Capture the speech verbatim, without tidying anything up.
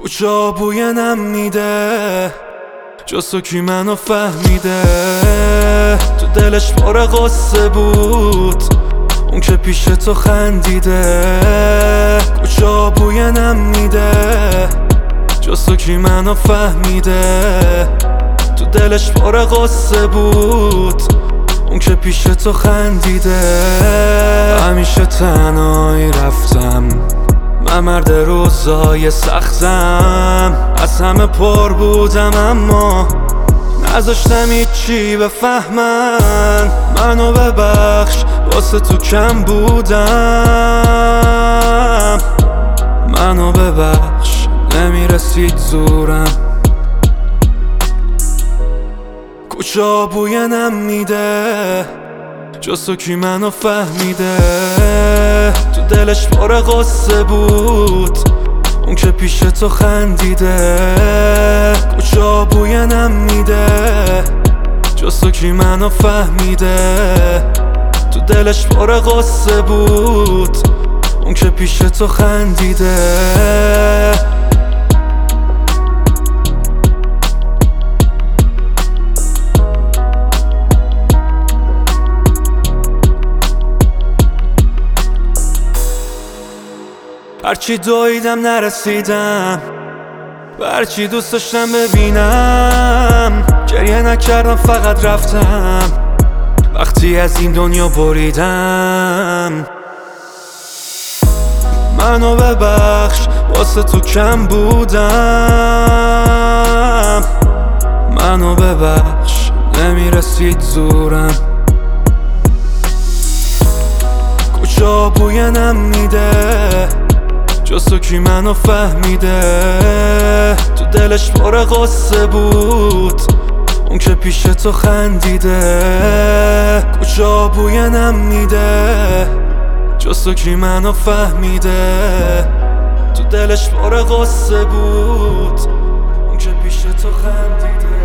کجا بوی نم میده جز تو کی منو فهمیده. تو دلش پر قصه بود اون که پیش تو خندیده. کجا بوی نم میده جز تو کی منو فهمیده. تو دلش پر قصه بود اون که پیش تو خندیده. همیشه تنهایی رفتم من مرد روزای سختم. از همه پر بودم اما نذاشتم هیچی بفهمن. منو ببخش واسه تو کم بودم. منو ببخش نمیرسید زورم. کجا بوی نم میده جز تو کی منو فهمیده. تو دلش پر قصه بود اون که پیش تو خندیده. کجا بوی نم میده جز تو کی منو فهمیده. تو دلش پر قصه بود اون که پیش تو خندیده. هرچی دویدم نرسیدم و هرچی دوست داشتم ببینم. گریه نکردم فقط رفتم وقتی از این دنیا بریدم. منو ببخش واسه تو کم بودم. منو ببخش نمیرسید زورم. کجا بوی نم میده جز تو کی منو فهمیده. تو دلش پر قصه بود اون که پیش تو خندیده. کجا بوی نم میده جز تو کی منو فهمیده. تو دلش پر قصه بود اون که پیش تو خندیده.